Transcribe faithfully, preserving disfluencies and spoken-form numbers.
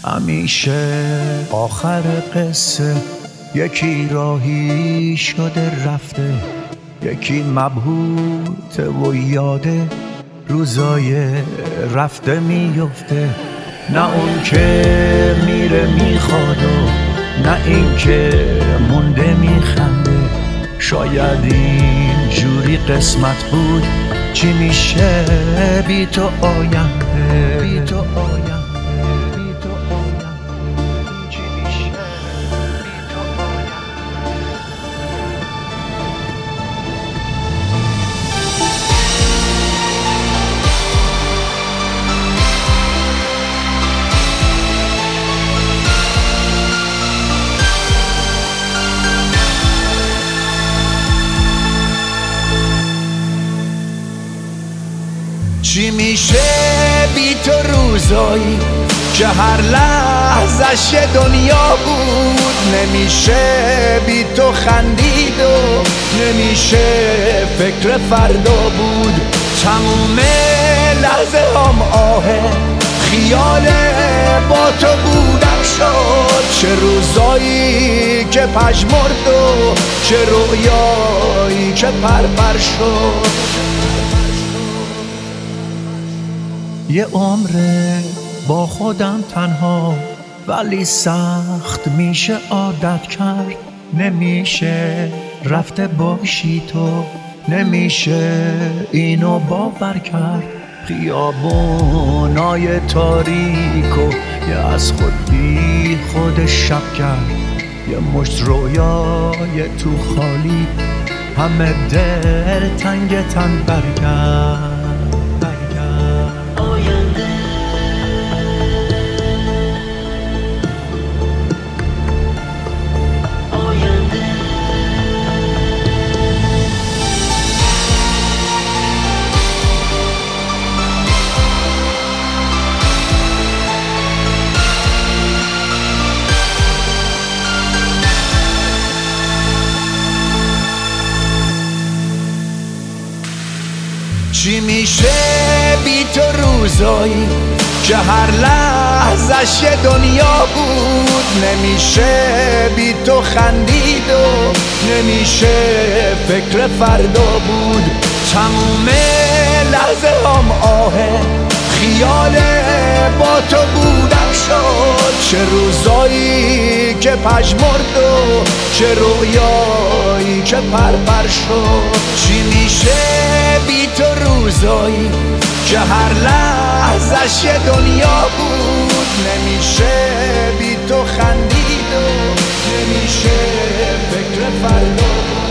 همیشه آخر قصه یکی راهی شده رفته، یکی مبهوته و یاده روزای رفته میفته. نه اون که میره میخواد و نه این که مونده میخنده. شاید این جوری قسمت بود، چی میشه بی تو آینده، بی تو آینده. چی میشه بی تو روزایی که هر لحظش یه دنیا بود؟ نمیشه بی تو خندید و نمیشه فکر فردا بود. تموم لحظه هم آهه خیال با تو بودم شد. چه روزایی که پژمرد و چه رویایی که پرپر شد. یه عمره با خودم تنها، ولی سخت میشه عادت کرد. نمیشه رفته باشی تو، نمیشه اینو باور کرد. خیابونای تاریک و یه از خود بی خود شب کرد. یه مشت رویای تو خالی همه دل تنگ تن برگرد. چی میشه بی تو روزایی که هر لحظش یه دنیا بود؟ نمیشه بی تو خندید و نمیشه فکر فردا بود. تموم لحظه هم آهه خیال با تو بودم شد. چه روزایی که پژمرد و چه رویایی که پرپر شد. چی میشه بی تو روزایی که هر لحظش یه دنیا بود؟ نمیشه بی تو خندید و نمیشه فکر فردا بود.